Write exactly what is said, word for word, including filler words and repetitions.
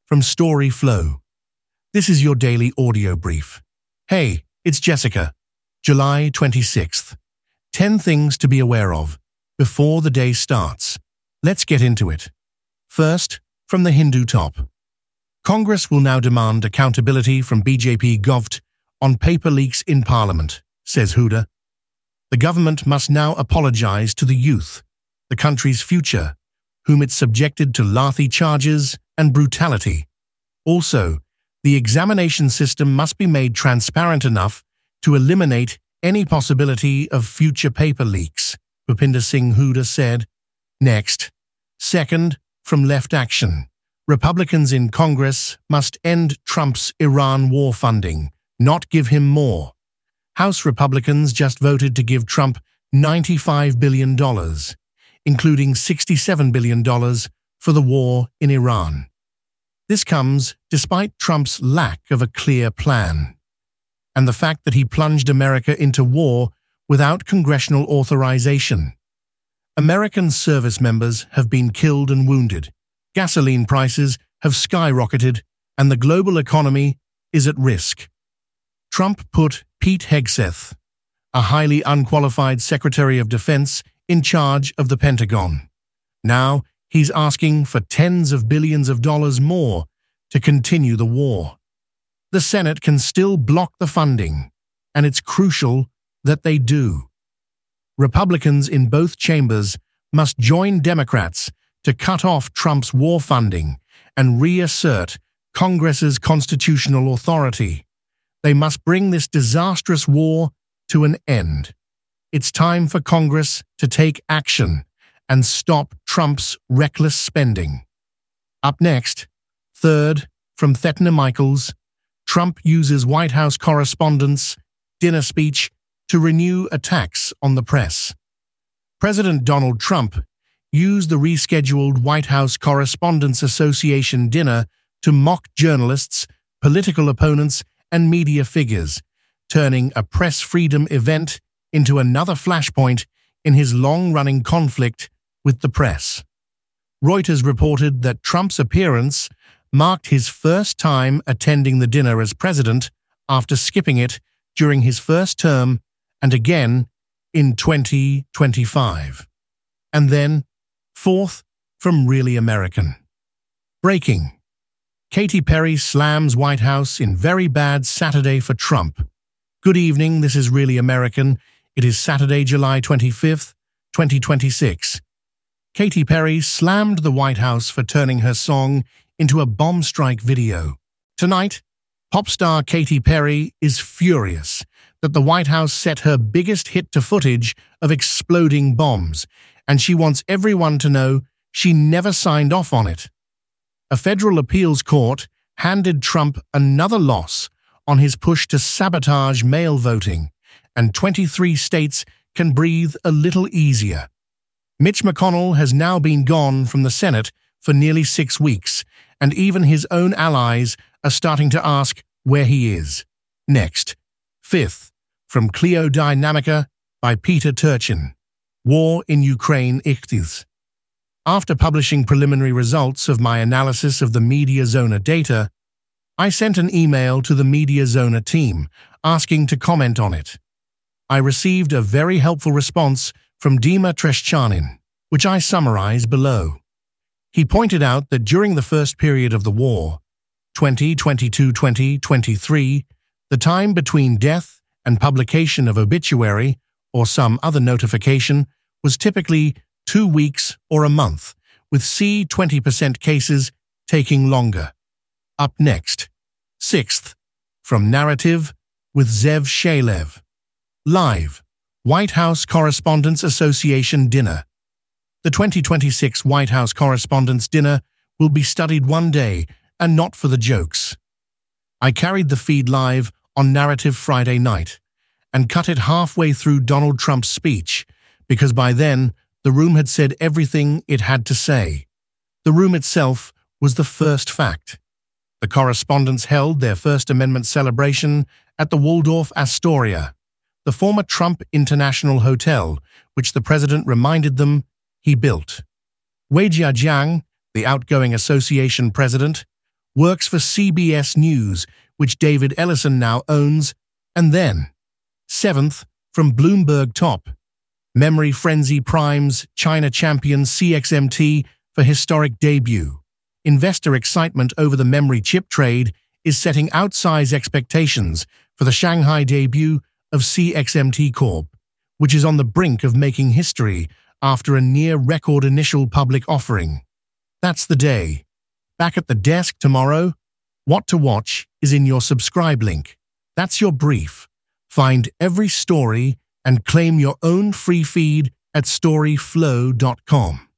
from Story Flow. This is your daily audio brief. Hey, it's Jessica. July twenty-sixth. ten things to be aware of before the day starts. Let's get into it. First, from the Hindu top. Congress will now demand accountability from B J P govt on paper leaks in Parliament, says Huda. The government must now apologize to the youth, the country's future, whom it subjected to lathy charges and brutality. Also, the examination system must be made transparent enough to eliminate any possibility of future paper leaks, Bhupinder Singh Huda said. Next, second, from Left Action. Republicans in Congress must end Trump's Iran war funding, not give him more. House Republicans just voted to give Trump ninety-five billion dollars, including sixty-seven billion dollars for the war in Iran. This comes despite Trump's lack of a clear plan, and the fact that he plunged America into war without congressional authorization. American service members have been killed and wounded, gasoline prices have skyrocketed, and the global economy is at risk. Trump put Pete Hegseth, a highly unqualified Secretary of Defense, in charge of the Pentagon. Now he's asking for tens of billions of dollars more to continue the war. The Senate can still block the funding, and it's crucial that they do. Republicans in both chambers must join Democrats to cut off Trump's war funding and reassert Congress's constitutional authority. They must bring this disastrous war to an end. It's time for Congress to take action and stop Trump's reckless spending. Up next, third, from Thetna Michaels, Trump uses White House Correspondents' dinner speech to renew attacks on the press. President Donald Trump used the rescheduled White House Correspondents' Association dinner to mock journalists, political opponents, and media figures, turning a press freedom event into another flashpoint in his long-running conflict with the press. Reuters reported that Trump's appearance marked his first time attending the dinner as president after skipping it during his first term and again in twenty twenty-five. And then, fourth, from Really American. Breaking. Katy Perry slams White House in very bad Saturday for Trump. Good evening, this is Really American. It is Saturday, July twenty-fifth, twenty twenty-six. Katy Perry slammed the White House for turning her song into a bomb strike video. Tonight, pop star Katy Perry is furious that the White House set her biggest hit to footage of exploding bombs, and she wants everyone to know she never signed off on it. A federal appeals court handed Trump another loss on his push to sabotage mail voting, and twenty-three states can breathe a little easier. Mitch McConnell has now been gone from the Senate for nearly six weeks, and even his own allies are starting to ask where he is. Next, fifth, from Clio Dynamica by Peter Turchin. War in Ukraine Ichthys. After publishing preliminary results of my analysis of the MediaZona data, I sent an email to the MediaZona team asking to comment on it. I received a very helpful response from Dima Treshchanin, which I summarize below. He pointed out that during the first period of the war, twenty twenty-two to twenty twenty-three, the time between death and publication of obituary or some other notification was typically two weeks or a month, with C twenty percent cases taking longer. Up next, sixth, from Narrative with Zev Shalev. Live, White House Correspondents' Association Dinner. The twenty twenty-six White House Correspondents' Dinner will be studied one day and not for the jokes. I carried the feed live on Narrative Friday night and cut it halfway through Donald Trump's speech because by then the room had said everything it had to say. The room itself was the first fact. The correspondents held their First Amendment celebration at the Waldorf Astoria, the former Trump International Hotel, which the president reminded them he built. Wei Jiajiang, the outgoing association president, works for C B S News, which David Ellison now owns, and then, seventh, from Bloomberg Top, Memory Frenzy primes China champion C X M T for historic debut. Investor excitement over the memory chip trade is setting outsized expectations for the Shanghai debut of C X M T Corp, which is on the brink of making history after a near-record initial public offering. That's the day. Back at the desk tomorrow. What to watch is in your subscribe link. That's your brief. Find every story and claim your own free feed at storyflow dot com.